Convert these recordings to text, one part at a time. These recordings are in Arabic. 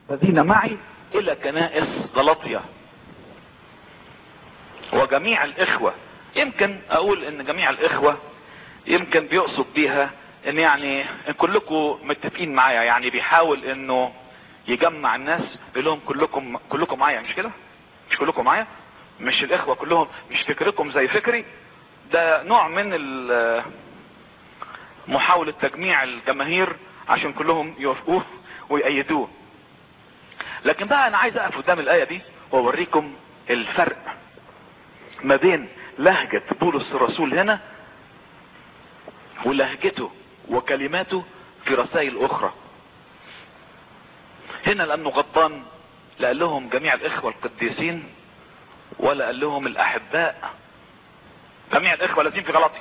الذين معي الى كنائس غلطية. وجميع الاخوة، يمكن اقول ان جميع الاخوة يمكن بيقصد بيها ان يعني ان كلكم متفقين معايا، يعني بيحاول انه يجمع الناس يقول لهم كلكم معايا، مش كده؟ مش كلكم معايا؟ مش الاخوة كلهم، مش فكركم زي فكري؟ ده نوع من محاولة تجميع الجماهير عشان كلهم يوافقوه ويأيدوه. لكن بقى انا عايز اقف قدام الاية دي واوريكم الفرق ما بين لهجة بولس الرسول هنا ولهجته وكلماته في رسائل اخرى. هنا لانه غضبان لا قال لهم جميع الاخوة القديسين، ولا قال لهم الاحباء جميع الاخوة الذين في غلطي.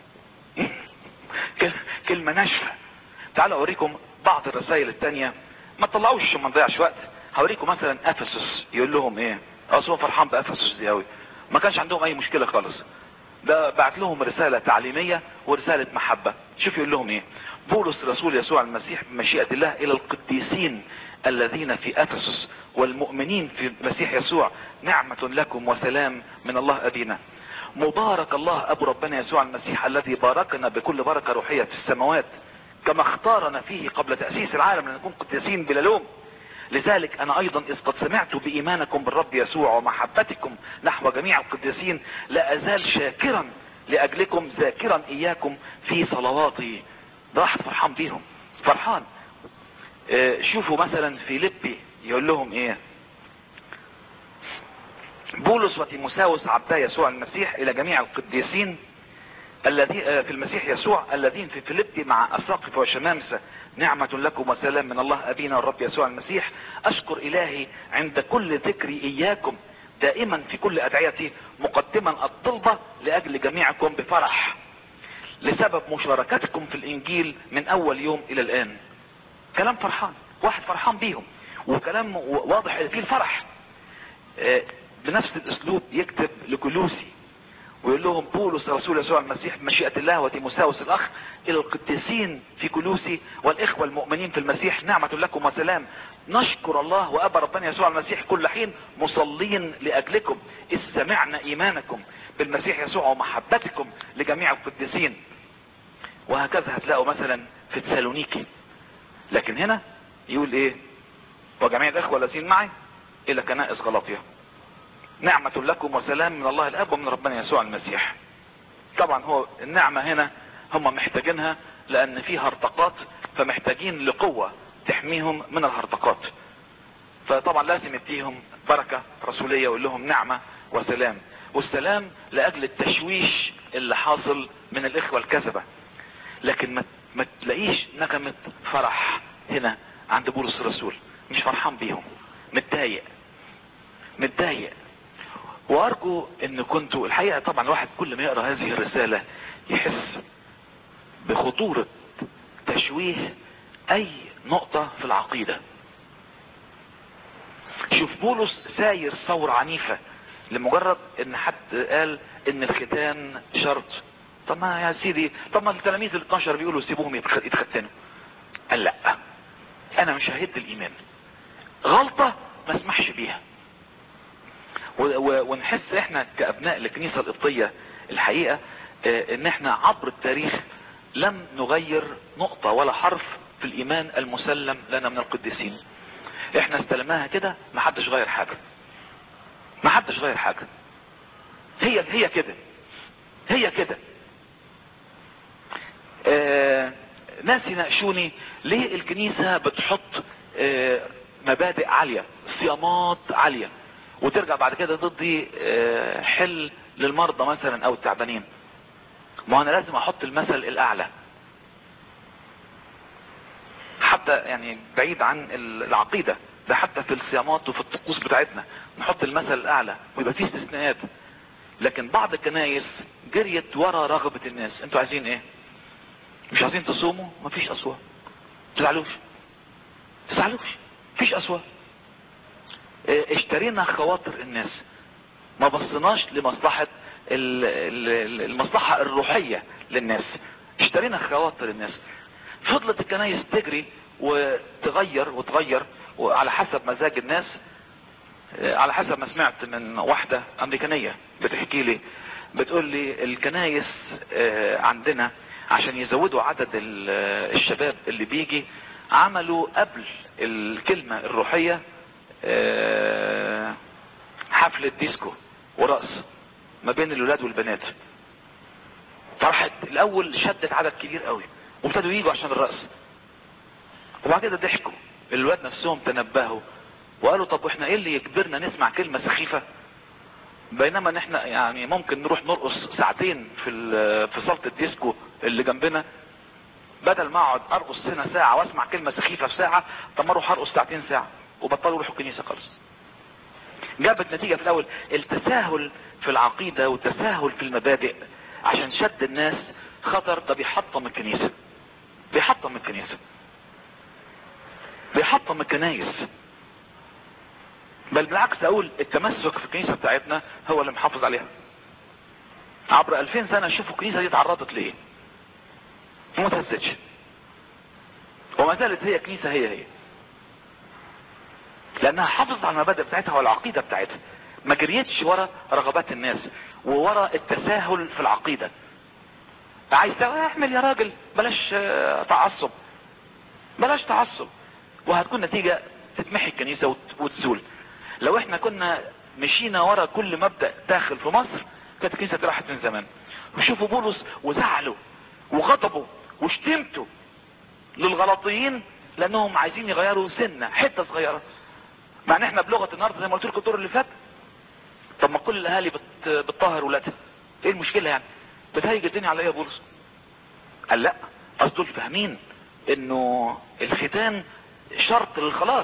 كلمة ناشفة. تعالوا اوريكم بعض الرسائل التانية، ما تطلعوش عشان ما نضيعش وقت. هوريكم مثلا افسس يقول لهم ايه. هو فرحان بافسس دي قوي، ما كانش عندهم اي مشكلة خالص. ده بعت لهم رسالة تعليمية ورسالة محبة. شوف يقول لهم ايه. بولس رسول يسوع المسيح بمشيئة الله الى القديسين الذين في افسس والمؤمنين في المسيح يسوع، نعمة لكم وسلام من الله ابينا. مبارك الله ابو ربنا يسوع المسيح الذي باركنا بكل بركة روحية في السماوات، كما اختارنا فيه قبل تأسيس العالم لنكون قديسين بلا لوم. لذلك انا ايضا اذ قد سمعت بايمانكم بالرب يسوع ومحبتكم نحو جميع القديسين لا ازال شاكرا لاجلكم ذاكرا اياكم في صلواتي. ده واحد فرحان بيهم، فرحان. شوفوا مثلا في ليبي يقول لهم ايه. بولس وتيموثاوس عبدا يسوع المسيح الى جميع القديسين الذي في المسيح يسوع الذين في فيلبي مع اساقفة وشمامسة، نعمة لكم وسلام من الله ابينا الرب يسوع المسيح. اشكر الهي عند كل ذكري اياكم دائما في كل ادعيتي، مقدما الطلبة لاجل جميعكم بفرح لسبب مشاركتكم في الانجيل من اول يوم الى الان. كلام فرحان، واحد فرحان بيهم، وكلام واضح فيه الفرح. بنفس الاسلوب يكتب لكولوسي ويقول لهم بولس رسول يسوع المسيح بمشيئة الله وتيموثاوس الاخ الى القديسين في كولوسي والاخوة المؤمنين في المسيح، نعمة لكم وسلام. نشكر الله وابا ربنا يسوع المسيح كل حين مصلين لاجلكم اذ سمعنا ايمانكم بالمسيح يسوع ومحبتكم لجميع القديسين. وهكذا هتلاقوا مثلا في تسالونيكي. لكن هنا يقول ايه. وجميع الاخوة الذين معي الى كنائس غلاطيا، نعمة لكم وسلام من الله الاب ومن ربنا يسوع المسيح. طبعا هو النعمة هنا هم محتاجينها لان في هرطقات، فمحتاجين لقوة تحميهم من الهرطقات. فطبعا لازم يديهم بركة رسولية ويقول لهم نعمة وسلام. والسلام لاجل التشويش اللي حاصل من الاخوة الكذبة. لكن ما تلاقيش نغمة فرح هنا عند بولس الرسول، مش فرحان بيهم، متضايق. وارجو ان كنتوا الحقيقة طبعا الواحد كل ما يقرأ هذه الرسالة يحس بخطورة تشويه اي نقطة في العقيدة. شوف بولس ساير ثورة عنيفة لمجرد ان حد قال ان الختان شرط. طب ما يا سيدي، طب ما التلاميذ ال 12 بيقولوا سيبوهم يتختنوا. قال لا، انا مش ههد الايمان، غلطة ما اسمحش بيها. ونحس احنا كابناء الكنيسة القبطية الحقيقة ان احنا عبر التاريخ لم نغير نقطة ولا حرف في الايمان المسلم لنا من القديسين. احنا استلمناها كده، ما حدش غير حاجة، هي كده. ناس يناقشوني ليه الكنيسة بتحط مبادئ عالية، صيامات عالية، وترجع بعد كده تدي حل للمرضى مثلا او التعبانين. ما انا لازم احط المثل الاعلى حتى يعني بعيد عن العقيدة، ده حتى في الصيامات وفي الطقوس بتاعتنا نحط المثل الاعلى ويبقى فيه استثناءات. لكن بعض الكنايس جريت ورا رغبة الناس. انتوا عايزين ايه؟ مش عايزين تصوموا؟ مفيش اسوار، تزعلوش مفيش اسوار. اشترينا خواطر الناس، ما بصناش لمصلحة المصلحة الروحية للناس، اشترينا خواطر الناس. فضلت الكنايس تجري وتغير وعلى حسب مزاج الناس، على حسب ما سمعت من واحدة امريكانية بتحكي لي، بتقول لي الكنايس عندنا عشان يزودوا عدد الشباب اللي بيجي عملوا قبل الكلمة الروحية حفلة ديسكو ورقص ما بين الولاد والبنات. فرحت الاول شدت عدد كبير قوي وابتدوا ييجوا عشان الرقص، وبعد كده ضحكوا الولاد نفسهم، تنبهوا وقالوا طب واحنا ايه اللي يجبرنا نسمع كلمة سخيفة بينما ان احنا يعني ممكن نروح نرقص ساعتين في صالة الديسكو اللي جنبنا، بدل ما اقعد ارقص هنا ساعة واسمع كلمة سخيفة في ساعة، طب ما اروح ارقص ساعتين ساعة، وبطلوا يروحوا الكنيسة خالص. جابت نتيجة في الاول التساهل في العقيدة والتساهل في المبادئ عشان شد الناس خطر، ده بيحطم الكنيسة، بيحطم الكنيسة، بيحطم الكنايس. بل بالعكس اقول التمسك في الكنيسة بتاعتنا هو اللي محافظ عليها. عبر 2000 سنة شوفوا الكنيسة دي اتعرضت ليه وما تهزتش، وما زالت هي كنيسة هي لانها حافظت على المبادئ بتاعتها والعقيدة بتاعتها، ما جريتش ورا رغبات الناس وورا التساهل في العقيدة. عايز اعمل يا راجل، بلاش تعصب، بلاش تعصب، وهتكون نتيجة تتمحي الكنيسة وتزول. لو احنا كنا مشينا ورا كل مبدأ داخل في مصر كانت الكنيسة راحت من زمان. وشوفوا بولس وزعلوا وغضبوا واشتمتوا للغلطيين لانهم عايزين يغيروا سنة حتة صغيرة، مع ان احنا بلغة النهاردة زي ما قلت لكم الدور اللي فات، طب ما كل الاهالي بتطهر ولادها، ايه المشكلة يعني؟ بتهيج الدنيا على ايه يا بولس؟ قال لا، اصل فاهمين انه الختان شرط للخلاص،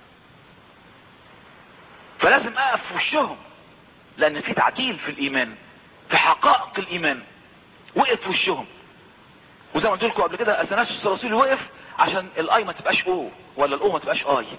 فلازم اقف في وشهم لان في تعديل في الايمان، في حقائق الايمان، وقف في وشهم. وزي ما قلت لكم قبل كده اثناسيوس الرسول وقف عشان الاي ما تبقاش او ولا الاو ما تبقاش اي.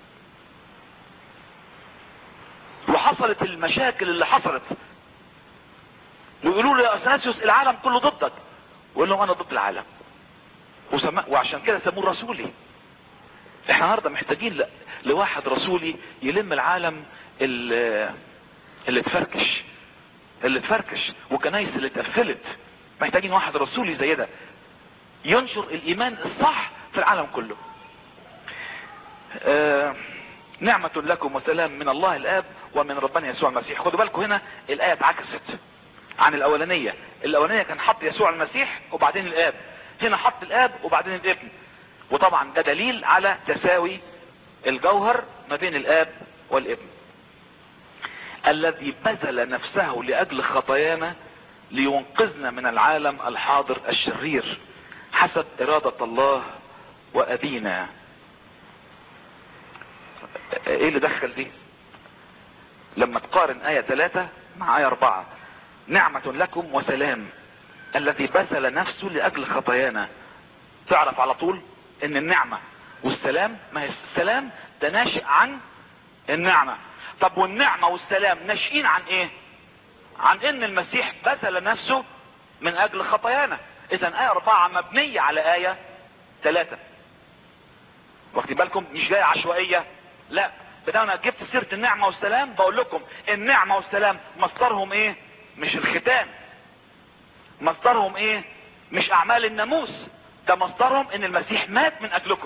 وحصلت المشاكل اللي حصلت ويقولوا له يا اثناسيوس العالم كله ضدك، ويقول لهم انا ضد العالم، وعشان كده سموه رسولي. احنا النهارده محتاجين لواحد رسولي يلم العالم اللي اتفركش وكنايس اللي اتقفلت، محتاجين واحد رسولي زي ده ينشر الايمان الصح في العالم كله. نعمة لكم وسلام من الله الاب ومن ربنا يسوع المسيح. خدوا بالكم هنا الايه اتعكست عن الاولانية. الاولانية كان حط يسوع المسيح وبعدين الاب، هنا حط الاب وبعدين الابن، وطبعا ده دليل على تساوي الجوهر ما بين الاب والابن. الذي بذل نفسه لاجل خطايانا لينقذنا من العالم الحاضر الشرير حسب ارادة الله وابينا. ايه اللي دخل دي لما تقارن آية 3 مع آية 4؟ نعمة لكم وسلام الذي بذل نفسه لأجل خطايانا. تعرف على طول ان النعمة والسلام، ما هي السلام ده ناشئ عن النعمة. طب والنعمة والسلام ناشئين عن ايه؟ عن ان المسيح بذل نفسه من اجل خطايانا. اذا آية 4 مبنية على آية 3. واخدين بالكم؟ مش جاية عشوائية، لا، بدل انا جبت سيرة النعمة والسلام بقول لكم النعمة والسلام مصدرهم ايه؟ مش الختان. مصدرهم ايه؟ مش اعمال الناموس، ده مصدرهم ان المسيح مات من اجلكم.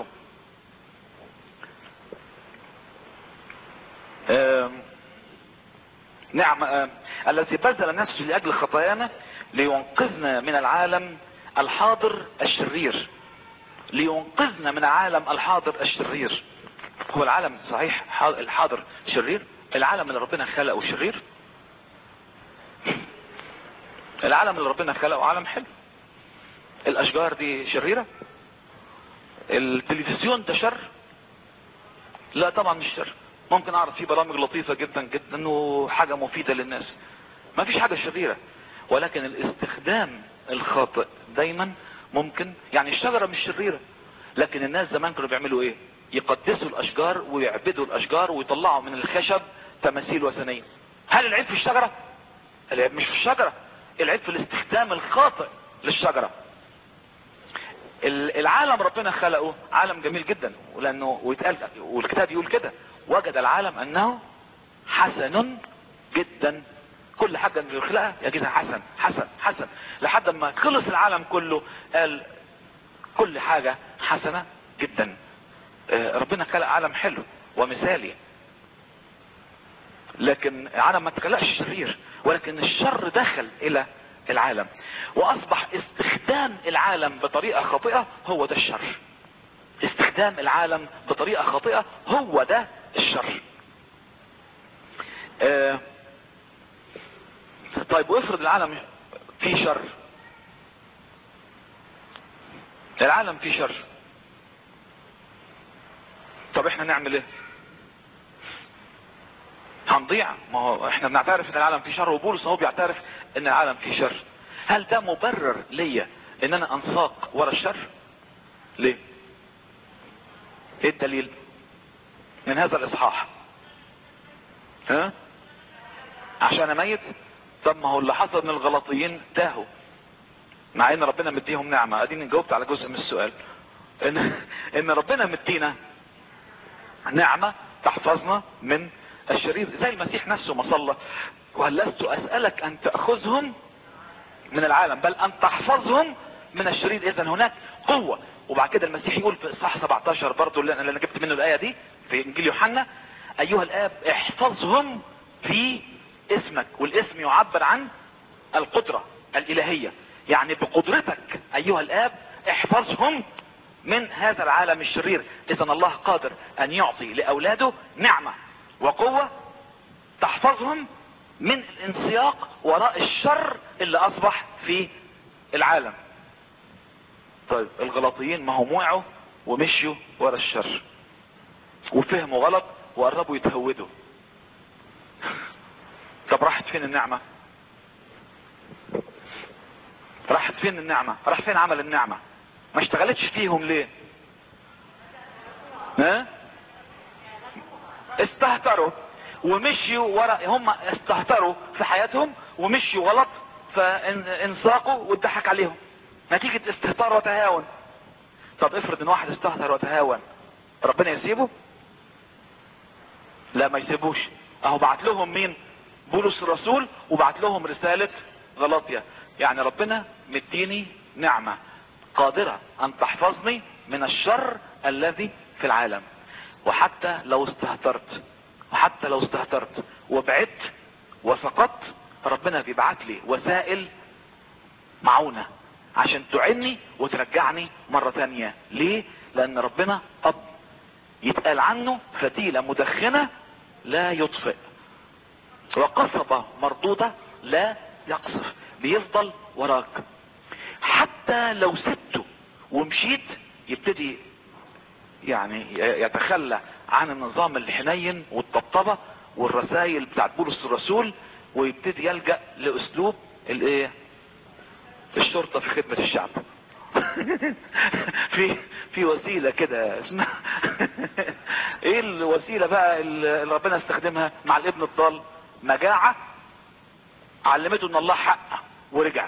نعم، الذي بذل نفسه لاجل خطايانا لينقذنا من العالم الحاضر الشرير. لينقذنا من العالم الحاضر الشرير. هو العالم صحيح الحاضر شرير؟ العالم اللي ربنا خلقه شرير؟ العالم اللي ربنا خلقه عالم حلو. الاشجار دي شريرة؟ التلفزيون ده شر؟ لا طبعا مش شر. ممكن اعرف فيه برامج لطيفة جدا جدا وحاجة مفيدة للناس، ما فيش حاجة شريرة، ولكن الاستخدام الخاطئ دايما ممكن. يعني الشجرة مش شريرة، لكن الناس زمان كانوا بيعملوا ايه؟ يقدسوا الاشجار ويعبدوا الاشجار ويطلعوا من الخشب تماثيل وثنية. هل العيب في الشجرة؟ العيب مش في الشجرة، العيب في الاستخدام الخاطئ للشجرة. العالم ربنا خلقه عالم جميل جدا، ولانه ويتقال والكتاب يقول كده: وجد العالم انه حسن جدا. كل حاجة اللي يخلقها يجدها حسن حسن حسن، لحد ما خلص العالم كله قال كل حاجة حسنة جدا. ربنا خلق عالم حلو ومثالي، لكن العالم ما تخلقش شرير، ولكن الشر دخل الى العالم، واصبح استخدام العالم بطريقة خاطئة هو ده الشر. استخدام العالم بطريقة خاطئة هو ده الشر. طيب وافرض العالم فيه شر، العالم فيه شر، طب احنا نعمل ايه؟ هنضيع. ما هو احنا بنعترف ان العالم فيه شر، وبولس هو بيعترف ان العالم فيه شر. هل ده مبرر ليا ان انا انساق ورا الشر؟ ليه؟ ايه الدليل من هذا الاصحاح؟ ها؟ عشان اميت؟ طب ما هو اللي حصل من الغلطيين تاهوا مع ان ربنا مديهم نعمة. اديني جاوبت على جزء من السؤال، ان ربنا مدينا نعمة تحفظنا من الشرير، زي المسيح نفسه ما صلى: وهل لست اسألك ان تأخذهم من العالم بل ان تحفظهم من الشرير. اذا هناك قوة. وبعد كده المسيح يقول في اصحاح 17 برضو اللي انا جبت منه الاية دي في انجيل يوحنا: ايها الاب احفظهم في اسمك. والاسم يعبر عن القدرة الالهية، يعني بقدرتك ايها الاب احفظهم من هذا العالم الشرير. اذا الله قادر ان يعطي لاولاده نعمة وقوة تحفظهم من الانسياق وراء الشر اللي اصبح في العالم. طيب الغلطيين ما هم وقعوا ومشيوا ورا الشر وفهموا غلط وقربوا يتهودوا. طب راحت فين النعمة؟ راحت فين النعمة؟ راح فين عمل النعمة؟ ما اشتغلتش فيهم ليه؟ ها؟ استهتروا ومشيوا ورا، هم استهتروا في حياتهم ومشيوا غلط فانساقوا واتضحك عليهم نتيجة استهتار وتهاون. طب افرض ان واحد استهتر وتهاون، ربنا يسيبه؟ لا ما يسيبوش. اهو بعت لهم مين؟ بولس الرسول، وبعت لهم رسالة غلاطيا. يعني ربنا مديني نعمة قادرة ان تحفظني من الشر الذي في العالم. وحتى لو استهترت وبعدت وسقطت، ربنا بيبعت لي وسائل معونة عشان تعني وترجعني مرة تانية. ليه؟ لان ربنا اب يتقال عنه فتيلة مدخنة لا يطفئ، وقصبة مردودة لا يقصف. بيفضل وراك حتى لو سبته ومشيت، يبتدي يعني يتخلى عن النظام الحنين والطبطبة والرسائل بتاعت بولس الرسول، ويبتدي يلجأ لاسلوب الايه؟ الشرطة في خدمة الشعب. في وسيلة كده اسمها ايه الوسيلة بقى اللي ربنا استخدمها مع الابن الضال؟ مجاعة علمته ان الله حق ورجع.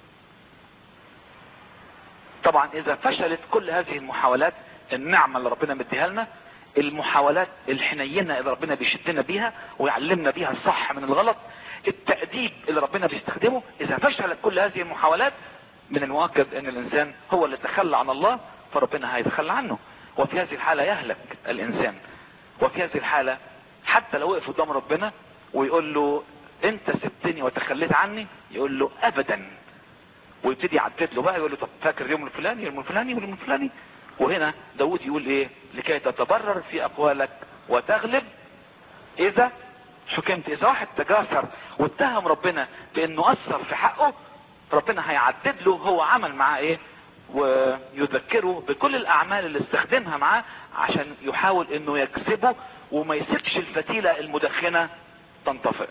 طبعا اذا فشلت كل هذه المحاولات، النعمة اللي ربنا مديها لنا، المحاولات الحنينة اللي ربنا بيشدنا بيها ويعلمنا بيها الصح من الغلط، التأديب اللي ربنا بيستخدمه، اذا فشلت كل هذه المحاولات من المؤكد ان الانسان هو اللي تخلى عن الله، فربنا هيتخلى عنه. وفي هذه الحالة يهلك الانسان. وفي هذه الحالة حتى لو وقف قدام ربنا ويقول له انت سبتني وتخليت عني، يقول له ابدا، ويبتدي يعدد له بقى، يقول له طب فاكر اليوم الفلاني واليوم الفلاني واليوم الفلاني. وهنا داود يقول ايه؟ لكي تتبرر في اقوالك وتغلب اذا حكمت. اذا واحد تجاسر واتهم ربنا بانه اثر في حقه، ربنا هيعدد له هو عمل معاه ايه، ويذكره بكل الاعمال اللي استخدمها معاه عشان يحاول انه يكسبه وما يسيبش الفتيلة المدخنة تنطفئ.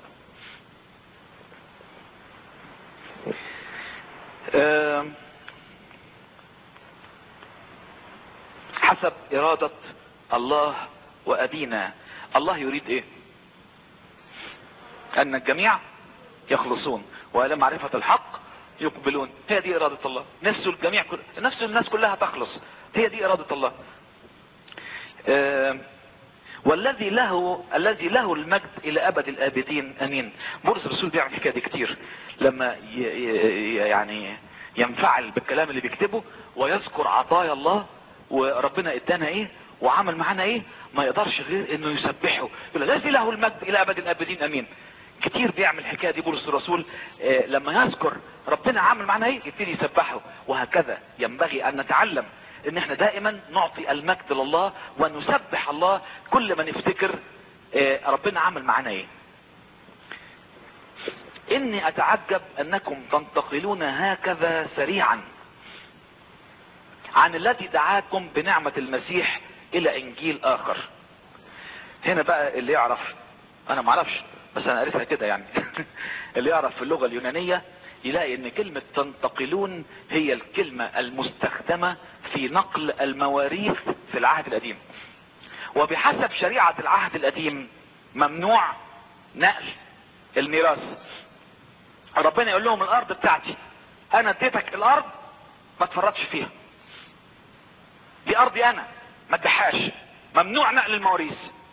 حسب ارادة الله وابينا. الله يريد ايه؟ ان الجميع يخلصون والى معرفة الحق يقبلون. هي دي ارادة الله، نفس الجميع نفس الناس كلها تخلص، هي دي ارادة الله. والذي له المجد الى ابد الابدين امين. بولس الرسول بيعمل الحكايه دي كتير، لما يعني ينفعل بالكلام اللي بيكتبه ويذكر عطايا الله وربنا ادانا ايه وعمل معانا ايه، ما يقدرش غير انه يسبحه، يقول الذي له المجد الى ابد الابدين امين. كتير بيعمل الحكايه دي بولس الرسول، لما يذكر ربنا عمل معانا ايه يبتدي يسبحه. وهكذا ينبغي ان نتعلم ان احنا دائما نعطي المجد لله ونسبح الله كل ما نفتكر ربنا عمل معانا ايه. اني اتعجب انكم تنتقلون هكذا سريعا عن الذي دعاكم بنعمة المسيح الى انجيل اخر. هنا بقى اللي يعرف، انا معرفش بس انا قريتها كده يعني اللي يعرف في اللغة اليونانية يلاقي ان كلمة تنتقلون هي الكلمة المستخدمة في نقل المواريث في العهد القديم. وبحسب شريعة العهد القديم ممنوع نقل الميراث. ربنا يقول لهم الارض بتاعتي، انا اديتك الارض ما تفرطش فيها، دي ارضي انا ما تدحاش، ممنوع نقل المواريث.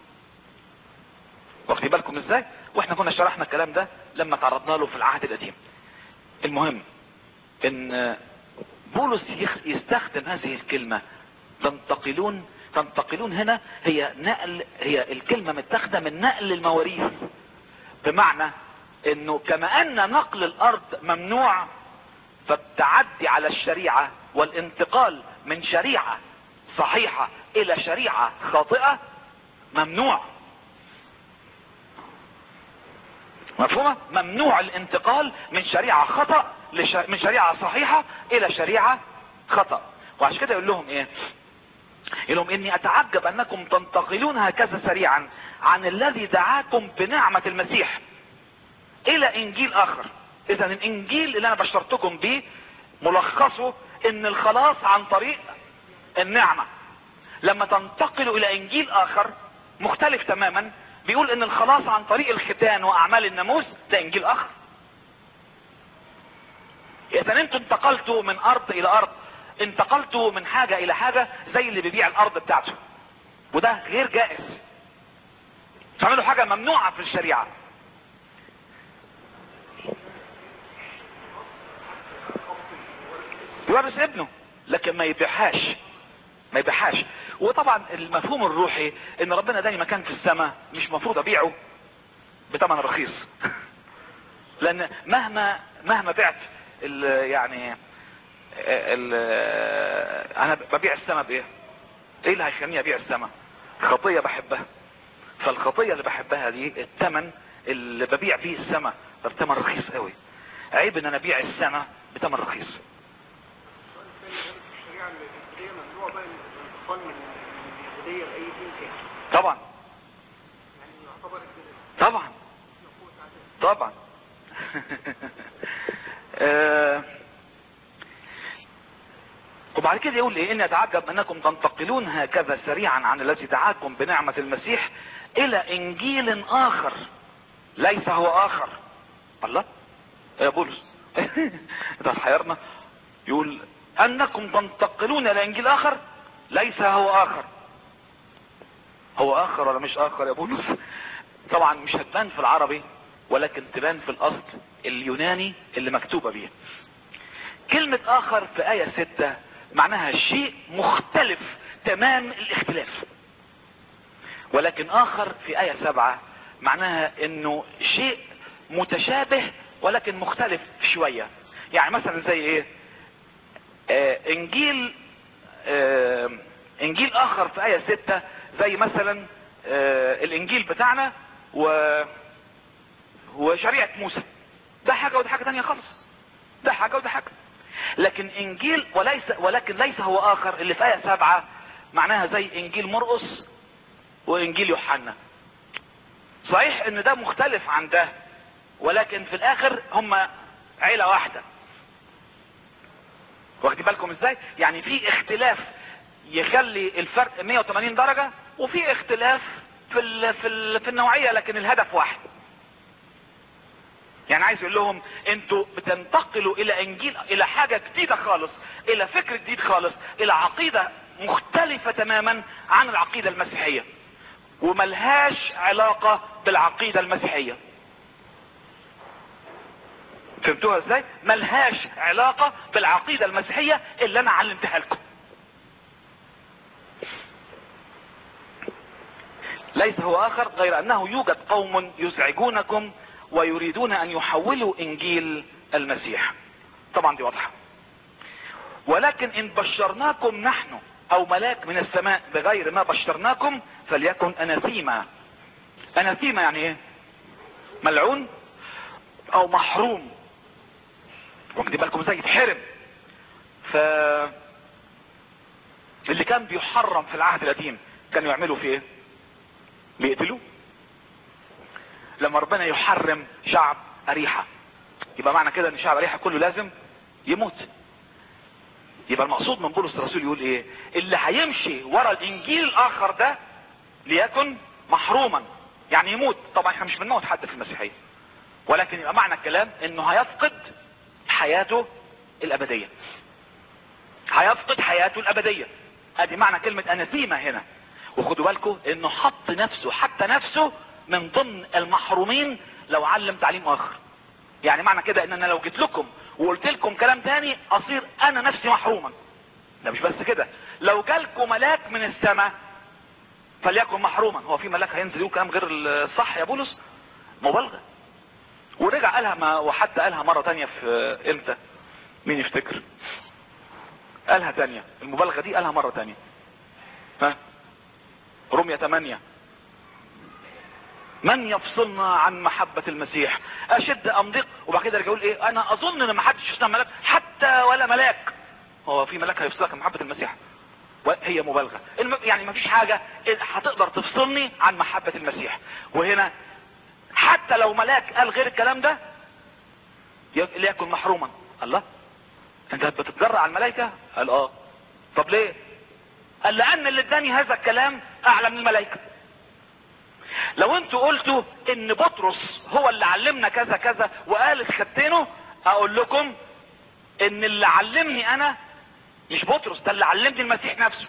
واخدين بالكم ازاي؟ واحنا كنا شرحنا الكلام ده لما تعرضنا له في العهد القديم. المهم ان بولس يستخدم هذه الكلمة تنتقلون. تنتقلون هنا هي نقل، هي الكلمة متاخده من نقل المواريث، بمعنى انه كما ان نقل الارض ممنوع، فالتعدي على الشريعة والانتقال من شريعة صحيحة الى شريعة خاطئة ممنوع. مفهومة؟ ممنوع الانتقال من شريعة خطأ من شريعة صحيحة الى شريعة خطأ. وعشان كده يقول لهم ايه؟ يقول لهم اني اتعجب انكم تنتقلون هكذا سريعا عن الذي دعاكم بنعمة المسيح الى انجيل اخر. اذا الانجيل اللي انا بشرتكم بيه ملخصه ان الخلاص عن طريق النعمة. لما تنتقلوا الى انجيل اخر مختلف تماما بيقول ان الخلاص عن طريق الختان واعمال الناموس ده انجيل اخر. اذا انتوا انتقلتوا من ارض الى ارض، انتقلتوا من حاجة الى حاجة زي اللي بيبيع الارض بتاعته، وده غير جائز. تعملوا حاجة ممنوعة في الشريعة. يورث ابنه لكن ما يبيعهاش، ما يبيعهاش. وطبعا المفهوم الروحي ان ربنا اداني مكان في السماء مش مفروض ابيعه بثمن رخيص لان مهما بعت يعني انا ببيع السماء بايه؟ ايه اللي هيخليني ابيع السماء؟ خطية بحبها. فالخطية اللي بحبها دي الثمن اللي ببيع فيه السماء ده بثمن رخيص قوي. عيب ان انا ابيع السماء بثمن رخيص. طبعا طبعا طبعا وبعد كده يقول ايه؟ اني اتعجب انكم تنتقلون هكذا سريعا عن الذي دعاكم بنعمة المسيح الى انجيل اخر ليس هو اخر. الله يا بولس ده حيرنا. يقول انكم تنتقلون الى انجيل اخر ليس هو اخر. هو اخر ولا مش اخر يا بولس؟ طبعا مش هتبان في العربي ولكن تبان في الاصل اليوناني اللي مكتوبة بيه. كلمة اخر في آية 6 معناها شيء مختلف تمام الاختلاف، ولكن اخر في آية 7 معناها انه شيء متشابه ولكن مختلف شوية. يعني مثلا زي ايه؟ انجيل اخر في آية 6 زي مثلا الانجيل بتاعنا وشريعة موسى، ده حاجة وده حاجة تانية خالص، ده حاجة وده حاجة. لكن انجيل ولكن ليس هو اخر اللي في آية 7 معناها زي انجيل مرقس وانجيل يوحنا. صحيح ان ده مختلف عن ده ولكن في الاخر هم عيلة واحدة. واخدين بالكم ازاي؟ يعني في اختلاف يخلي الفرق 180 درجة وفي اختلاف في النوعية لكن الهدف واحد. يعني عايز يقول لهم انتوا بتنتقلوا الى انجيل، الى حاجة جديدة خالص، الى فكر جديد خالص، الى عقيدة مختلفة تماما عن العقيدة المسيحية، وملهاش علاقة بالعقيدة المسيحية. فهمتوها ازاي؟ ملهاش علاقة بالعقيدة المسيحية اللي انا علمتها لكم. ليس هو اخر غير انه يوجد قوم يزعجونكم ويريدون ان يحولوا انجيل المسيح. طبعا دي واضحة. ولكن ان بشرناكم نحن او ملاك من السماء بغير ما بشرناكم فليكن اناثيما. اناثيما يعني ايه؟ ملعون او محروم. واخدين بالكم زي يتحرم. اللي كان بيحرم في العهد القديم كانوا يعملوا فيه ايه؟ بيقتلوه. لما ربنا يحرم شعب اريحة يبقى معنى كده ان شعب اريحة كله لازم يموت. يبقى المقصود من بولس الرسول يقول ايه؟ اللي هيمشي ورا الانجيل الاخر ده ليكن محروما، يعني يموت. طبعا احنا مش بنموت حد في المسيحية، ولكن يبقى معنى الكلام انه هيفقد حياته الابدية. هيفقد حياته الابدية. ادي معنى كلمة اناثيما هنا. وخدوا بالكم انه حط نفسه، حتى نفسه من ضمن المحرومين لو علم تعليم اخر. يعني معنى كده ان انا لو جيت لكم وقلت لكم كلام تاني اصير انا نفسي محروما. ده مش بس كده، لو جالكم ملاك من السماء فليكن محروما. هو في ملاك هينزل يقول كلام غير الصح يا بولس؟ مبالغة. ورجع قالها وحتى قالها مرة تانية في امتى؟ مين يفتكر؟ قالها تانية، المبالغة دي قالها مرة تانية. ها؟ رمية 8. من يفصلنا عن محبة المسيح؟ اشد ام ضيق؟ وبعد كده يقول ايه؟ انا اظن ان ما حدش يصنع ملاك حتى ولا ملاك. هو في ملاك هيفصلك عن محبة المسيح؟ هي مبالغة. يعني ما فيش حاجة هتقدر تفصلني عن محبة المسيح. وهنا حتى لو ملاك قال غير الكلام ده ليكن محروما. الله، انت بتتجرأ على الملائكة؟ قال اه. طب ليه؟ قال لان اللي اداني هذا الكلام اعلى من الملائكة. لو انتوا قلتوا ان بطرس هو اللي علمنا كذا كذا وقال خدتينه، اقول لكم ان اللي علمني انا مش بطرس، ده اللي علمني المسيح نفسه.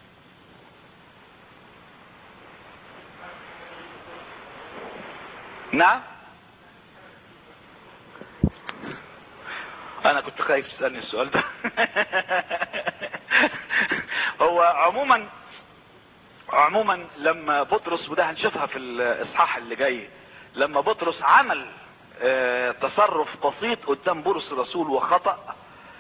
نعم. انا كنت خايف تسألني السؤال ده. هو عموما لما بطرس، وده هنشوفها في الاصحاح اللي جاي، لما بطرس عمل تصرف بسيط قدام بولس الرسول وخطأ،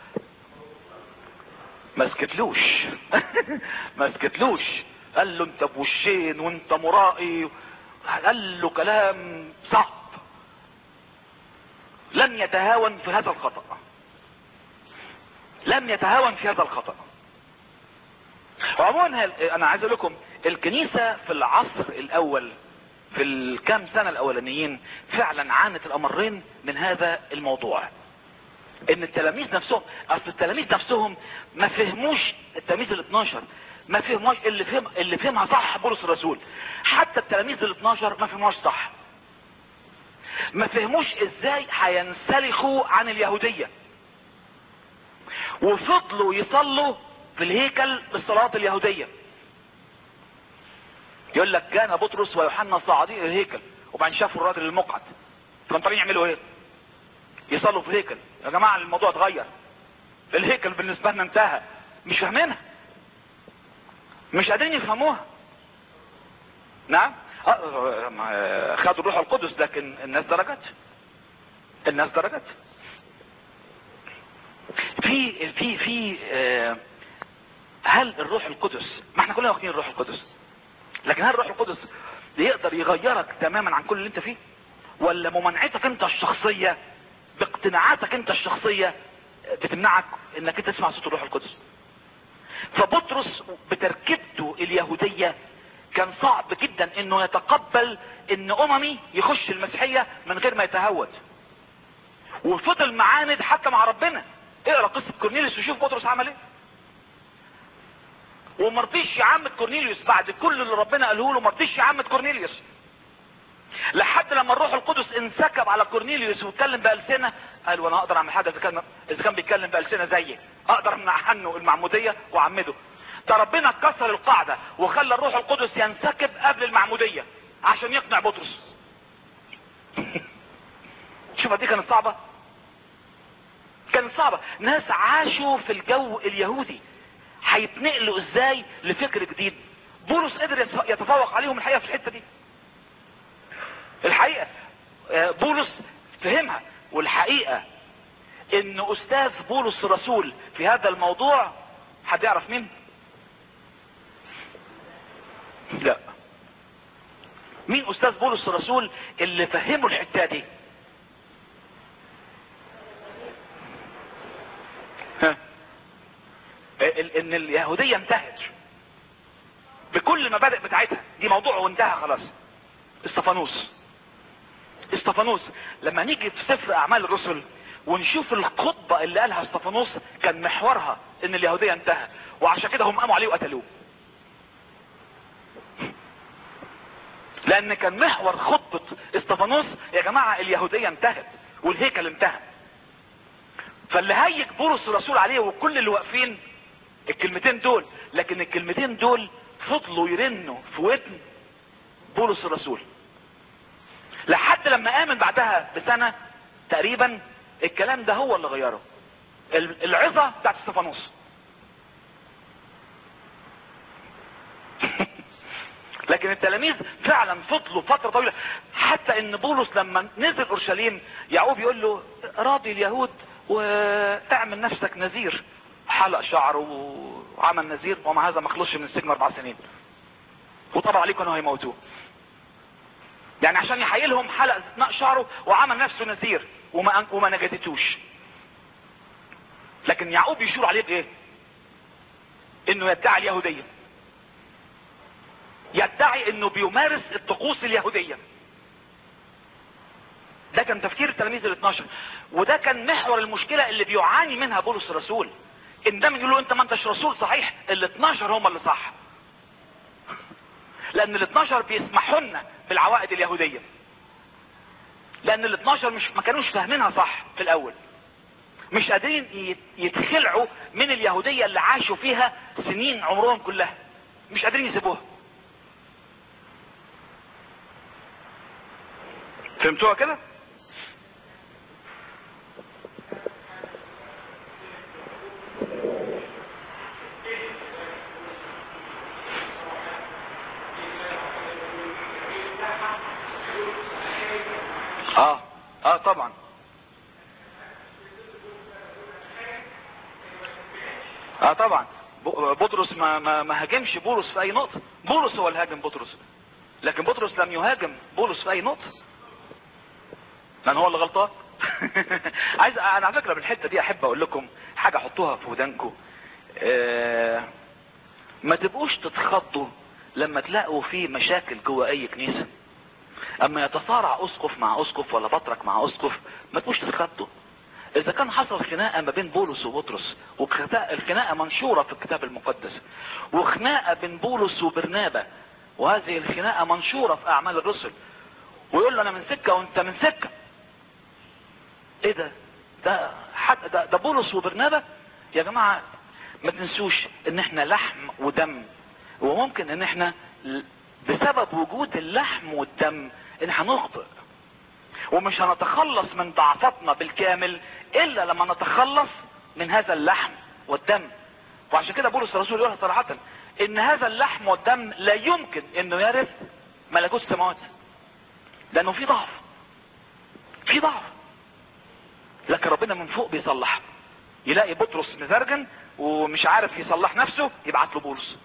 ما سكتلوش. ما سكتلوش، قال له انت بوشين وانت مرائي، قال له كلام صعب. لم يتهاون في هذا الخطأ، لم يتهاون في هذا الخطأ. وعموما انا عايز اقول لكم الكنيسة في العصر الاول، في الكام سنة الاولانيين، فعلا عانت الامرين من هذا الموضوع. ان التلاميذ نفسهم، اصل التلاميذ نفسهم ما فهموش التلاميذ ال12، ما فهموش اللي فهمها صح بولس الرسول. حتى التلاميذ ال12 ما فهموش صح. ما فهموش ازاي هينسلخوا عن اليهودية، وفضلوا يصلوا في الهيكل بالصلاة اليهودية. يقول لك كان بطرس ويوحنا صاعدين الهيكل، وبعدين شافوا الراجل المقعد، كانوا طالعين يعملوا ايه؟ يصلوا في الهيكل. يا جماعة الموضوع اتغير، الهيكل بالنسبة لنا انتهى. مش فاهمينها، مش قادرين يفهموها. نعم. خدوا الروح القدس، لكن الناس درجات، الناس درجات. في هل الروح القدس، ما احنا كلنا واخدين الروح القدس، لكن هل الروح القدس يقدر يغيرك تماما عن كل اللي انت فيه؟ ولا ممانعتك انت الشخصية باقتناعاتك انت الشخصية بتمنعك انك انت تسمع صوت الروح القدس؟ فبطرس بتركيبته اليهودية كان صعب جدا انه يتقبل ان اممي يخش المسيحية من غير ما يتهود، وفضل معاند حتى مع ربنا. اقرا قصة كورنيليوس وشوف بطرس عمل ايه. ومرضيش يعمد كورنيليوس بعد كل اللي ربنا قاله له، مرضيش يعمد كورنيليوس. لحد لما الروح القدس انسكب على كورنيليوس واتكلم بألسنة. قال وانا اقدر اعمل حاجة اذا كان بيتكلم بألسنة زيي؟ اقدر امنع عنه المعمودية واعمده. ده ربنا كسر القاعدة وخلى الروح القدس ينسكب قبل المعمودية عشان يقنع بطرس. شوف دي كانت صعبة، كانت صعبة. ناس عاشوا في الجو اليهودي هيتنقلوا ازاي لفكر جديد؟ بولس قدر يتفوق عليهم الحقيقة في الحتة دي. الحقيقة بولس فهمها، والحقيقة ان استاذ بولس الرسول في هذا الموضوع حد يعرف مين؟ لا. مين استاذ بولس الرسول اللي فهموا الحتة دي؟ ان اليهودية انتهت بكل المبادئ بتاعتها، دي موضوع وانتهى خلاص. استفانوس لما نيجي في سفر اعمال الرسل ونشوف الخطبة اللي قالها استفانوس كان محورها ان اليهودية انتهت، وعشان كده هم قاموا عليه وقتلوه. لان كان محور خطبة استفانوس يا جماعة اليهودية انتهت والهيكل انتهى. فاللي هيج بولس الرسول عليه وكل اللي واقفين الكلمتين دول، لكن الكلمتين دول فضلوا يرنوا في ودن بولس الرسول لحد لما امن بعدها بسنة تقريبا. الكلام ده هو اللي غيره، العظة بتاعت استفانوس. لكن التلاميذ فعلا فضلوا فترة طويلة، حتى ان بولس لما نزل اورشليم يعقوب يقول له راضي اليهود واعمل نفسك نذير. حلق شعره وعمل نذير، ومع هذا ما خلصش من السجن 4 سنين، وطبعا عليه كانوا هيموتوه. يعني عشان يحيلهم حلق شعره وعمل نفسه نذير وما نجدتوش. لكن يعقوب يشور عليه بايه؟ انه يدعي اليهودية، يدعي انه بيمارس الطقوس اليهودية. ده كان تفكير التلاميذ ال12، وده كان محور المشكلة اللي بيعاني منها بولس الرسول. ان ده يقول له انت ما انتش رسول صحيح، ال12 هم اللي صح. لان ال12 بيسمحوا لنا بالعوائد اليهودية، لان ال12 ما كانوش فاهمينها صح في الاول، مش قادرين يتخلعوا من اليهودية اللي عاشوا فيها سنين عمرهم كلها، مش قادرين يسيبوها. فهمتوها كده؟ طبعا. طبعا بطرس ما هاجمش بولس في اي نقطة. بولس هو اللي هاجم بطرس، لكن بطرس لم يهاجم بولس في اي نقطة، لان هو اللي غلطان. عايز انا على فكرة بالحتة دي احب اقول لكم حاجة حطوها في ودانكم. ما تبقوش تتخضوا لما تلاقوا في مشاكل جوه اي كنيسة. اما يتصارع اسقف مع اسقف ولا بطرك مع اسقف، ما تبقوش تتخضوا. اذا كان حصل خناقة ما بين بولس وبطرس، والخناقة منشورة في الكتاب المقدس، وخناقة بين بولس وبرنابا، وهذه الخناقة منشورة في اعمال الرسل، ويقول له انا من سكة وانت من سكة. ايه ده بولس وبرنابا يا جماعة. ما تنسوش ان احنا لحم ودم، وممكن ان احنا بسبب وجود اللحم والدم ان هنخطئ، ومش هنتخلص من ضعفتنا بالكامل الا لما نتخلص من هذا اللحم والدم. وعشان كده بولس الرسول يقولها صراحة ان هذا اللحم والدم لا يمكن انه يرث ملكوت السماوات، لانه في ضعف. لكن ربنا من فوق بيصلح. يلاقي بطرس مزرجن ومش عارف يصلح نفسه، يبعت له بولس.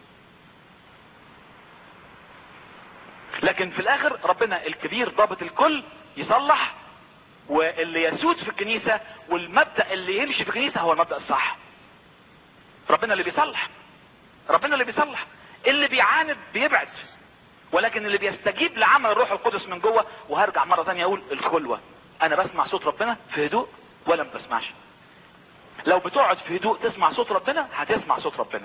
لكن في الاخر ربنا الكبير ضابط الكل يصلح، واللي يسود في الكنيسة والمبدأ اللي يمشي في الكنيسة هو المبدأ الصح. ربنا اللي بيصلح. اللي بيعاند بيبعد، ولكن اللي بيستجيب لعمل الروح القدس من جوه. وهرجع مرة ثانية اقول الخلوة، انا بسمع صوت ربنا في هدوء ولا ما بسمعش. لو بتقعد في هدوء تسمع صوت ربنا هتسمع صوت ربنا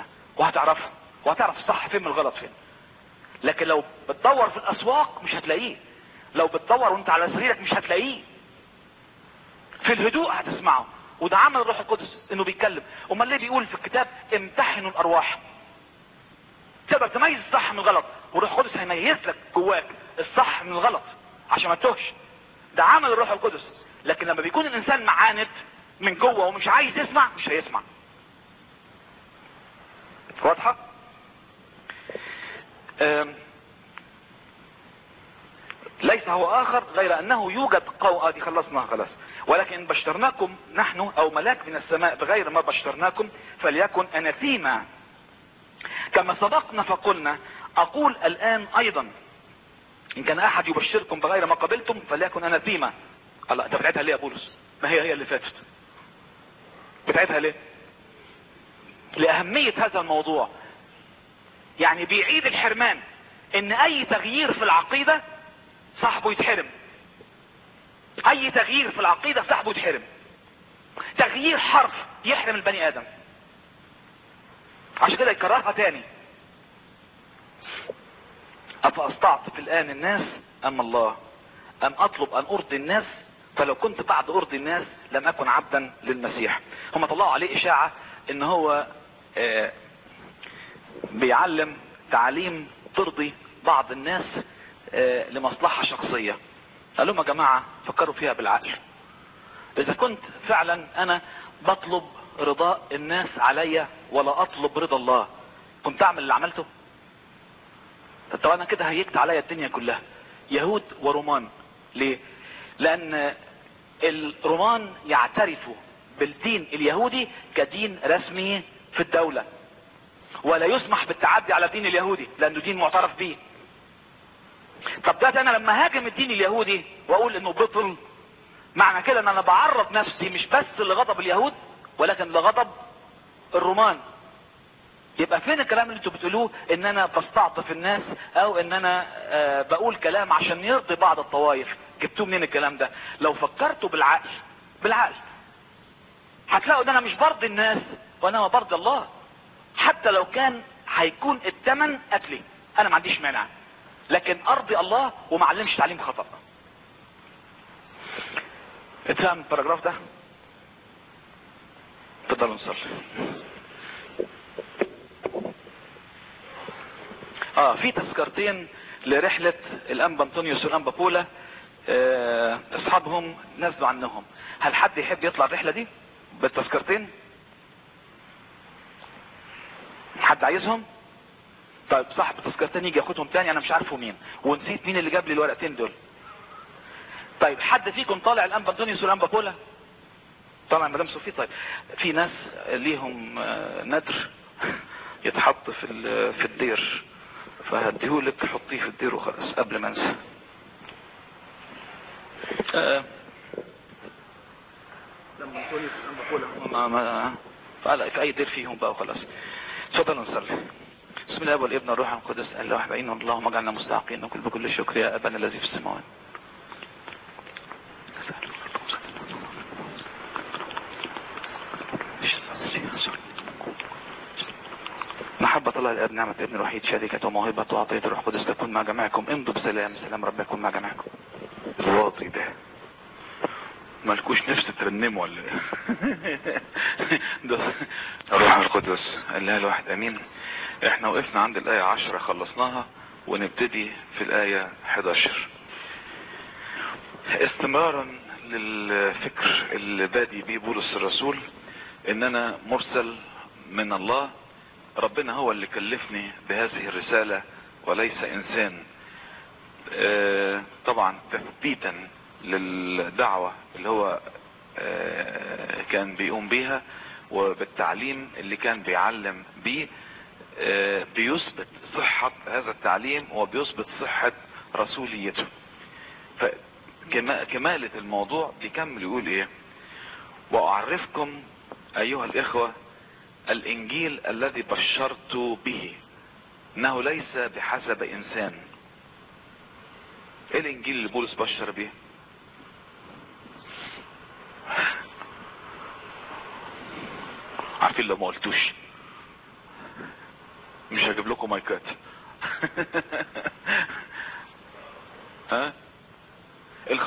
وهتعرف الصح فين من الغلط فين. لكن لو بتدور في الاسواق مش هتلاقيه، لو بتدور وانت على سريرك مش هتلاقيه، في الهدوء هتسمعه. وده عمل الروح القدس انه بيتكلم. امال ليه بيقول في الكتاب امتحنوا الارواح؟ تقدر تميز الصح من الغلط، والروح القدس هيميز لك جواك الصح من الغلط عشان ما تتوهش. ده عمل الروح القدس. لكن لما بيكون الانسان معاند من جوه ومش عايز يسمع، مش هيسمع. واضحه؟ ليس هو اخر غير انه يوجد قوم، دي خلصناها خلاص. ولكن بشرناكم نحن او ملاك من السماء بغير ما بشرناكم فليكن اناثيما. كما سبقنا فقلنا اقول الان ايضا ان كان احد يبشركم بغير ما قبلتم فليكن اناثيما. الله، انت بتعيدها ليه يا بولس؟ ما هي اللي فاتت. بتعيدها ليه؟ لاهمية هذا الموضوع. يعني بيعيد الحرمان، ان اي تغيير في العقيدة صاحبه يتحرم. اي تغيير في العقيدة صاحبه يتحرم. تغيير حرف يحرم البني ادم. عشان كده يكررها تاني. افاستعطف الان الناس ام الله ام اطلب ان ارضي الناس؟ فلو كنت بعد ارضي الناس لم اكن عبدا للمسيح. هم طلعوا عليه اشاعة ان هو بيعلم تعليم ترضي بعض الناس لمصلحة شخصية. قال لهم يا جماعة فكروا فيها بالعقل. اذا كنت فعلا انا بطلب رضاء الناس عليا ولا اطلب رضا الله، كنت اعمل اللي عملته؟ طب انا كده هيجت عليا الدنيا كلها، يهود ورومان. ليه؟ لان الرومان يعترفوا بالدين اليهودي كدين رسمي في الدولة، ولا يسمح بالتعدي على الدين اليهودي لانه دين معترف به. طب ده انا لما هاجم الدين اليهودي واقول انه بطل، معنى كده ان انا بعرض نفسي مش بس لغضب اليهود ولكن لغضب الرومان. يبقى فين الكلام اللي انتوا بتقولوه ان انا بستعطف الناس او ان انا بقول كلام عشان يرضي بعض الطوائف؟ جبتوه منين الكلام ده؟ لو فكرتوا بالعقل هتلاقوا ان انا مش برضي الناس وانما برضي الله. حتى لو كان هيكون الثمن قتلي انا ما عنديش مانع، لكن ارضي الله وما علمش تعليم خطأ. اتفهم الباراجراف ده؟ تفضلوا نصلي. في تذكرتين لرحلة الانبا انطونيوس والانبا بولا. اصحابهم نزلوا عنهم. هل حد يحب يطلع الرحلة دي بالتذكرتين؟ حد عايزهم؟ طيب صاحب التذكرتين يجي ياخدهم تاني، انا مش عارفه مين ونسيت مين اللي جاب لي الورقتين دول. طيب حد فيكم طالع الانبا انطونيوس والانبا بولا؟ طالع مدام صوفي. طيب في ناس ليهم ندر يتحط في الدير، فهديهولك حطيه في الدير وخلاص قبل ما انسى. لما انطونيوس والانبا بولا فقال في اي دير فيهم بقى وخلاص. اتفضلوا نصلي. بسم الله والابن والروح القدس الله واحد امين. اللهم اجعلنا مستحقين نقول بكل شكر يا ابانا الذي في السماوات. محبة الله الاب، نعمة ابن الوحيد، شركة وموهبة وعطية الروح القدس تكون مع جميعكم. امضوا بسلام. سلام رب يكون مع جميعكم. الواطي ده مالكوش نفس ترنموا ولا ايه؟ ده الروح القدس الله الواحد امين. احنا وقفنا عند الاية 10 خلصناها ونبتدي في الاية 11 استمرارا للفكر اللي بادي بيه بولس الرسول ان انا مرسل من الله. ربنا هو اللي كلفني بهذه الرسالة وليس انسان. طبعا تثبيتا للدعوة اللي هو كان بيقوم بيها وبالتعليم اللي كان بيعلم بيه، بيثبت صحة هذا التعليم وبيثبت صحة رسوليته. فكمالة الموضوع بيكمل يقول ايه؟ واعرفكم ايها الاخوة الانجيل الذي بشرت به انه ليس بحسب انسان. ايه الانجيل اللي بولس بشر به؟ عارفين لو ما قلتوش مش هجيب لكم مايكات. ها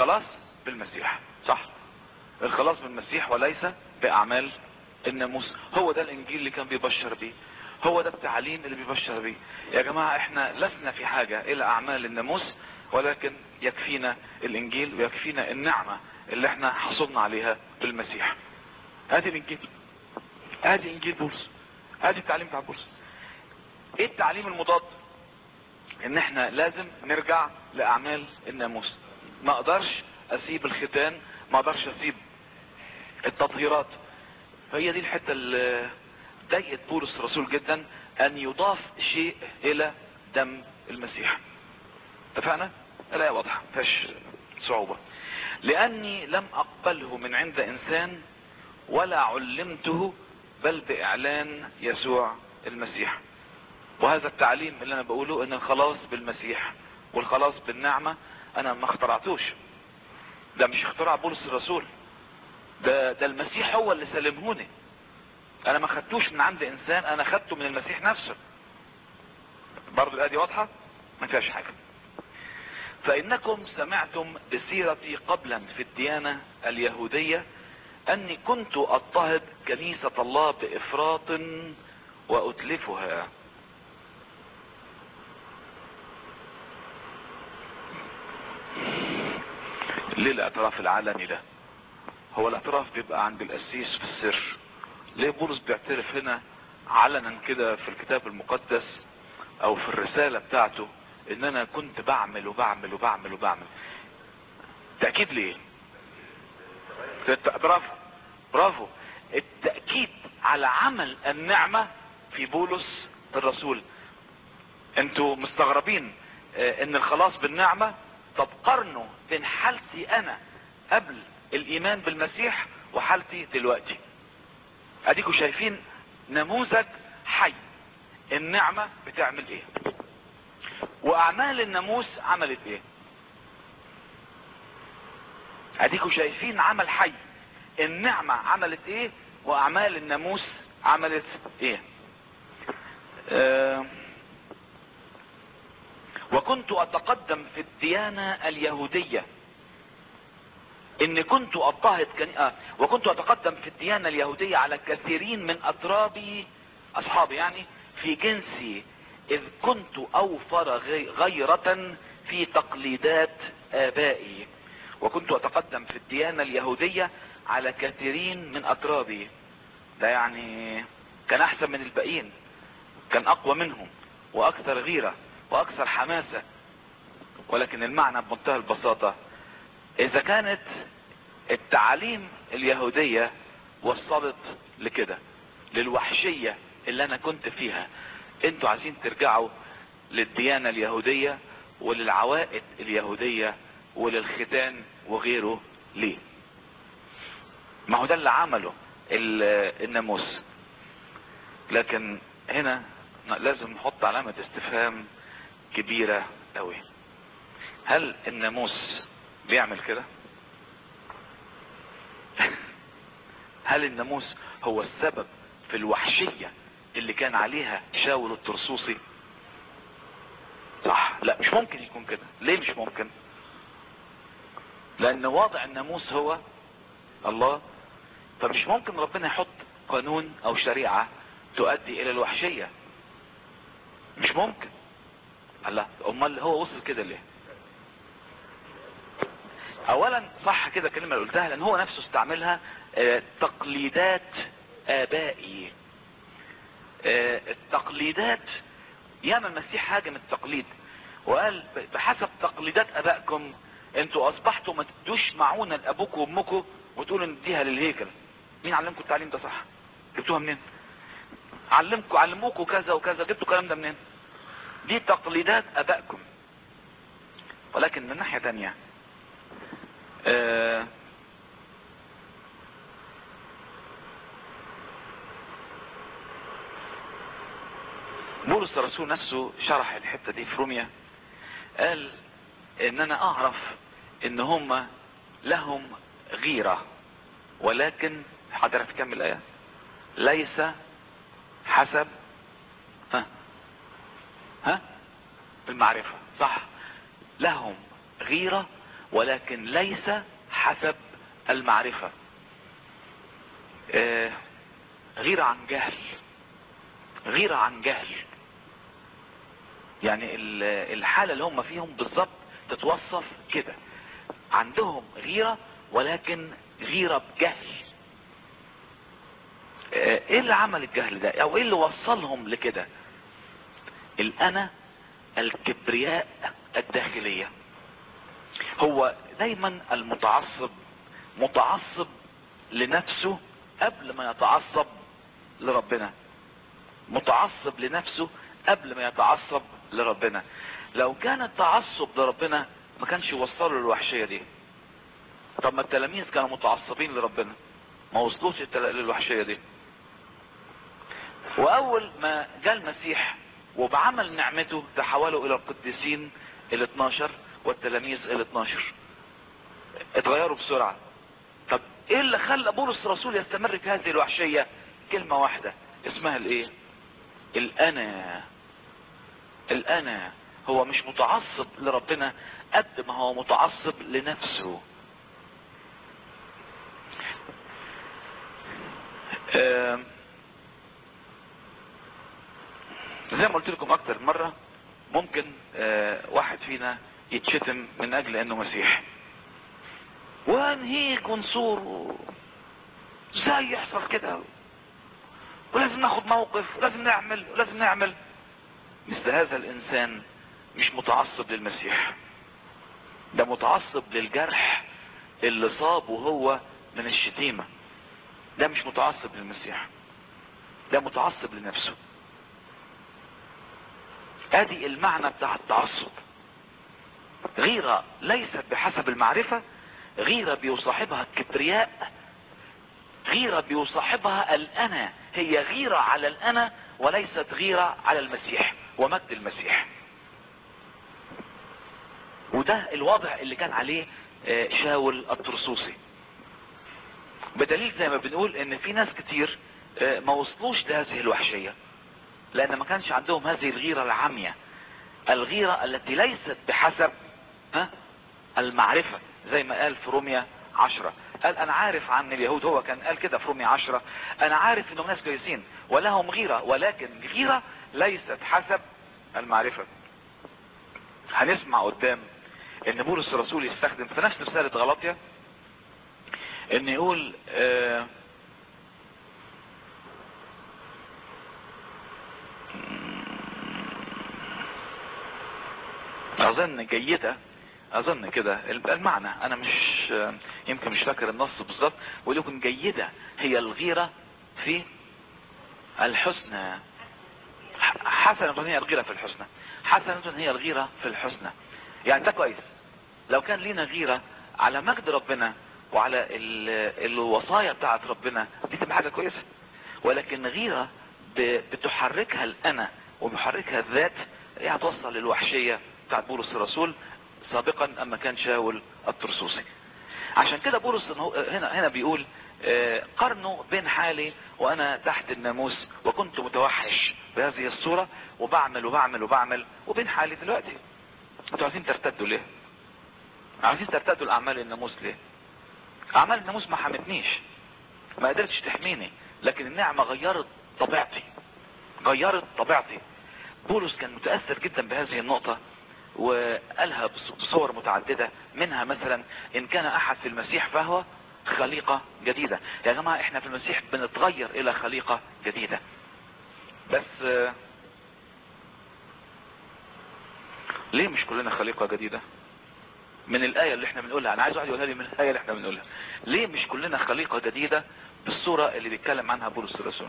الخلاص بالمسيح، صح؟ الخلاص بالمسيح وليس باعمال الناموس. هو ده الانجيل اللي كان بيبشر بيه، هو ده التعليم اللي بيبشر بيه. يا جماعة احنا لسنا في حاجة الى اعمال الناموس، ولكن يكفينا الانجيل ويكفينا النعمة اللي احنا حصلنا عليها بالمسيح. ادي الانجيل، ادي انجيل بولس، ادي التعليم بتاع بولس. ايه التعليم المضاد؟ ان احنا لازم نرجع لاعمال الناموس. ما اقدرش اسيب الختان، ما اقدرش اسيب التطهيرات. فهي دي الحتة اللي ضايقت بولس الرسول جدا، ان يضاف شيء الى دم المسيح. اتفقنا؟ لا واضحة مفيهاش صعوبة. لاني لم اقبله من عند انسان ولا علمته، بل باعلان يسوع المسيح. وهذا التعليم اللي انا بقوله ان الخلاص بالمسيح والخلاص بالنعمة انا ما اخترعتوش، ده مش اختراع بولس الرسول، ده المسيح هو اللي سلمهوني. انا ما خدتوش من عند انسان، انا خدته من المسيح نفسه. برضو الآية دي واضحة ما فيهاش حاجة. فانكم سمعتم بسيرتي قبلا في الديانة اليهودية اني كنت اضطهد كنيسة الله بافراط واتلفها. ليه الاعتراف العلني ده؟ هو الاعتراف بيبقى عند القسيس في السر. ليه بولس بيعترف هنا علنا كده في الكتاب المقدس او في الرسالة بتاعته ان انا كنت بعمل وبعمل وبعمل وبعمل؟ تأكيد ليه؟ برافو، التأكيد على عمل النعمة في بولس الرسول. انتوا مستغربين ان الخلاص بالنعمة؟ طب قارنوا بين حالتي انا قبل الايمان بالمسيح وحالتي دلوقتي. اديكوا شايفين نموذج حي. النعمة بتعمل ايه واعمال الناموس عملت ايه. اديكوا شايفين عمل حي. النعمة عملت ايه واعمال الناموس عملت ايه. وكنت اتقدم في الديانة اليهودية اني كنت اضطهد وكنت اتقدم في الديانة اليهودية على كثيرين من اطرابي اصحابي، يعني في جنسي، اذ كنت اوفر غيرة في تقليدات ابائي. وكنت اتقدم في الديانة اليهودية على كثيرين من اطرابي، ده يعني كان احسن من الباقيين، كان اقوى منهم واكثر غيرة واكثر حماسة. ولكن المعنى بمنتهى البساطة، اذا كانت التعاليم اليهودية وصلت لكده، للوحشية اللي انا كنت فيها، انتوا عايزين ترجعوا للديانة اليهودية وللعوائد اليهودية وللختان وغيره ليه؟ ما هو ده اللي عمله الناموس. لكن هنا لازم نحط علامة استفهام كبيرة قوي. هل الناموس بيعمل كده؟ هل الناموس هو السبب في الوحشية اللي كان عليها شاول الطرسوسي؟ صح؟ لا، مش ممكن يكون كده. ليه مش ممكن؟ لان واضع الناموس هو الله، فمش ممكن ربنا يحط قانون او شريعة تؤدي الى الوحشية. مش ممكن. الله، امال هو وصل كده ليه؟ اولا صح كده الكلمة اللي قلتها، لان هو نفسه استعملها تقليدات ابائي. التقليدات، ياما المسيح هاجم التقليد وقال بحسب تقليدات ابائكم انتوا اصبحتوا ما تدوش معونة لابوكم وامكم وتقولوا نديها للهيكل. مين علمكم التعليم ده؟ صح؟ جبتوها منين؟ علموكوا كذا وكذا، جبتوا الكلام ده منين؟ دي تقليدات ابائكم. ولكن من ناحية تانية بولس الرسول نفسه شرح الحتة دي في روميا، قال ان انا اعرف ان هم لهم غيرة، ولكن حضر في كم الآية؟ ليس حسب المعرفة. صح؟ لهم غيرة ولكن ليس حسب المعرفة. غيرة عن جهل، غيرة عن جهل. يعني الحالة اللي هم فيهم بالظبط تتوصف كده، عندهم غيرة ولكن غيرة بجهل. ايه اللي عمل الجهل ده او ايه اللي وصلهم لكده؟ الانا، الكبرياء الداخلية. هو دايما المتعصب متعصب لنفسه قبل ما يتعصب لربنا، متعصب لنفسه قبل ما يتعصب لربنا. لو كان التعصب لربنا ما كانش يوصلوا للوحشية دي. طب ما التلاميذ كانوا متعصبين لربنا، ما وصلوش للوحشية دي. واول ما جاء المسيح وبعمل نعمته تحولوا الى القديسين ال12 والتلاميذ ال12، اتغيروا بسرعة. طب ايه اللي خلى بولس الرسول يستمر في هذه الوحشية؟ كلمة واحدة اسمها الايه؟ الانا. الانا. هو مش متعصب لربنا قد ما هو متعصب لنفسه. زي ما قلت لكم اكتر مرة، ممكن واحد فينا يتشتم من اجل انه مسيح ونهيج ونصور، ازاي يحصل كده، ولازم ناخد موقف ولازم نعمل. مثل هذا الانسان مش متعصب للمسيح، ده متعصب للجرح اللي صابه هو من الشتيمة. ده مش متعصب للمسيح، ده متعصب لنفسه. ادي المعنى بتاع التعصب. غيرة ليست بحسب المعرفة، غيرة بيصاحبها الكبرياء، غيرة بيصاحبها الأنا. هي غيرة على الأنا وليست غيرة على المسيح ومجد المسيح. وده الوضع اللي كان عليه شاول الطرسوسي، بدليل زي ما بنقول ان في ناس كتير ما وصلوش لهذه الوحشية لان ما كانش عندهم هذه الغيرة العامية، الغيرة التي ليست بحسب المعرفة. زي ما قال في روميا 10، قال انا عارف عن اليهود، هو كان قال كده في روميا 10، انا عارف انهم ناس كويسين ولهم غيرة، ولكن غيرة ليست حسب المعرفة. هنسمع قدام ان بولس الرسول يستخدم في نفس رسالة غلاطيا ان يقول اظن جيدة، اظن كده المعنى، انا مش يمكن مش فاكر النص بالظبط، ولكن جيدة هي الغيرة في الحسنى، حسنة هي الغيرة في الحسنى، حسنة هي الغيرة في الحسنى. يعني ده كويس لو كان لينا غيرة على مجد ربنا وعلى الوصايا بتاعت ربنا، دي تبقى حاجة كويسة. ولكن غيرة بتحركها الأنا وبحركها الذات، هي هتوصل للوحشية بتاعت بولس الرسول سابقا اما كان شاول الطرسوسي. عشان كده بولس هنا بيقول قارنوا بين حالي وانا تحت الناموس وكنت متوحش بهذه الصورة وبعمل وبين حالي دلوقتي. انتوا عايزين ترتدوا ليه؟ عايزين ترتدوا الاعمال الناموس ليه؟ اعمال الناموس ما حمتنيش، ما قدرتش تحميني، لكن النعمة غيرت طبيعتي. بولس كان متأثر جدا بهذه النقطة وقالها بصور متعددة، منها مثلا ان كان احد في المسيح فهو خليقة جديدة. يا جماعة احنا في المسيح بنتغير الى خليقة جديدة. بس ليه مش كلنا خليقة جديدة؟ من الآية اللي احنا بنقولها، انا عايز واحد يقولها لي من الآية اللي احنا بنقولها، ليه مش كلنا خليقة جديدة بالصورة اللي بيتكلم عنها بولس الرسول؟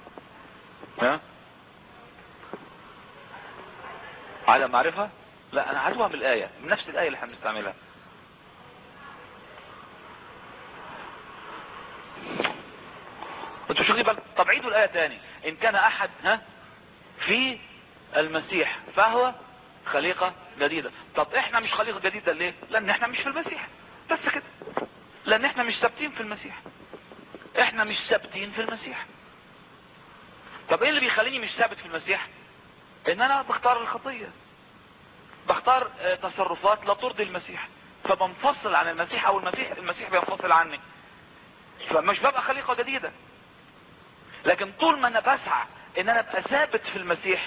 على معرفة؟ لا انا عايزها من الآية، من نفس الآية اللي احنا بنستعملها. انتوا شوفوا بالك، طب عيدوا الآية تاني. ان كان احد في المسيح فهو خليقة جديدة. طب احنا مش خليقة جديدة ليه؟ لان احنا مش في المسيح، بس كده، لان احنا مش ثابتين في المسيح، احنا مش ثابتين في المسيح. طب ايه اللي بيخليني مش ثابت في المسيح؟ ان انا بختار الخطية، بختار تصرفات لا ترضي المسيح، فبنفصل عن المسيح، او المسيح بينفصل عني، فمش ببقى خليقة جديدة. لكن طول ما انا بسعى ان انا ابقى ثابت في المسيح،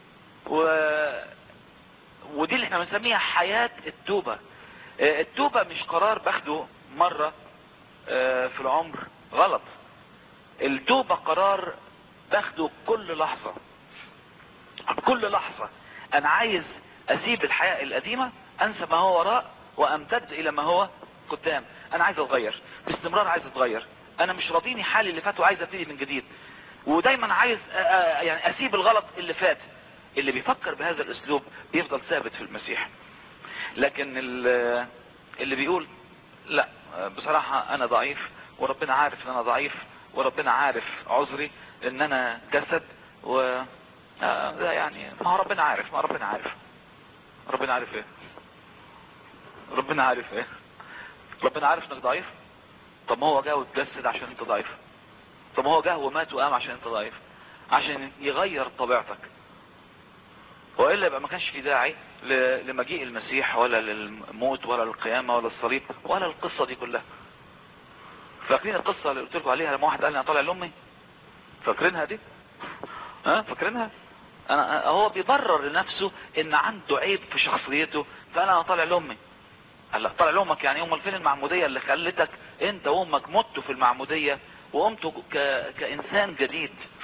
ودي اللي احنا بنسميها حياة التوبة. التوبة مش قرار باخده مرة في العمر، غلط. التوبة قرار باخده كل لحظة. كل لحظة انا عايز اسيب الحياة القديمة، انسى ما هو وراء وامتد الى ما هو قدام. انا عايز اتغير باستمرار، عايز اتغير. انا مش راضيني حالي اللي فات وعايز ابتدي من جديد. ودايما عايز يعني اسيب الغلط اللي فات. اللي بيفكر بهذا الاسلوب بيفضل ثابت في المسيح. لكن اللي بيقول لا بصراحة انا ضعيف، وربنا عارف ان انا ضعيف، وربنا عارف عذري ان انا جسد، و ده يعني ما ربنا عارف، ما ربنا عارف. ربنا عارف ايه؟ ربنا عارف ايه؟ ربنا عارف انك ضعيف. طب ما هو جه واتجسد عشان انت ضعيف. طب ما هو جه ومات وقام عشان انت ضعيف، عشان يغير طبيعتك. وإلا يبقى ما كانش في داعي لمجيء المسيح، ولا للموت، ولا للقيامة، ولا الصليب، ولا القصة دي كلها. فاكرين القصة اللي قلت لكم عليها لما واحد قال لي انا طالع لأمي؟ فاكرينها دي؟ فاكرينها؟ هو بيبرر لنفسه ان عنده عيب في شخصيته، فقال انا طالع لأمي. قال لا، طالع لأمك يعني امال فين المعمودية اللي خلتك انت وامك متوا في المعمودية وقمتوا كإنسان جديد؟